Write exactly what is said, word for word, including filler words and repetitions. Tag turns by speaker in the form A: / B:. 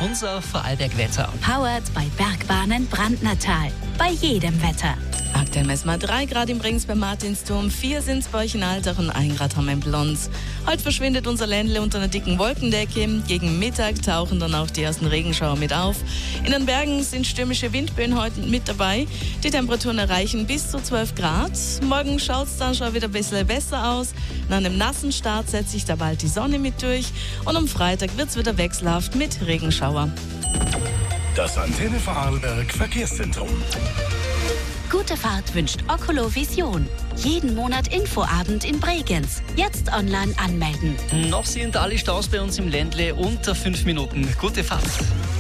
A: unser Vorarlberg-Wetter.
B: Powered bei Bergbahnen Brandnertal. Bei jedem Wetter.
C: Aktuell messen wir drei Grad im Brings beim Martinsturm, vier sind es bei euch in Altach und ein Grad haben wir in Blons. Heute verschwindet unser Ländle unter einer dicken Wolkendecke. Gegen Mittag tauchen dann auch die ersten Regenschauer mit auf. In den Bergen sind stürmische Windböen heute mit dabei. Die Temperaturen erreichen bis zu zwölf Grad. Morgen schaut es dann schon wieder ein bisschen besser aus. Nach einem nassen Start setzt sich da bald die Sonne mit durch. Und am Freitag wird es wieder wechselhaft mit Regenschauer.
D: Das Antenne Vorarlberg Verkehrszentrum.
B: Gute Fahrt wünscht Oculovision. Jeden Monat Infoabend in Bregenz. Jetzt online anmelden.
A: Noch sind alle Staus bei uns im Ländle unter fünf Minuten. Gute Fahrt.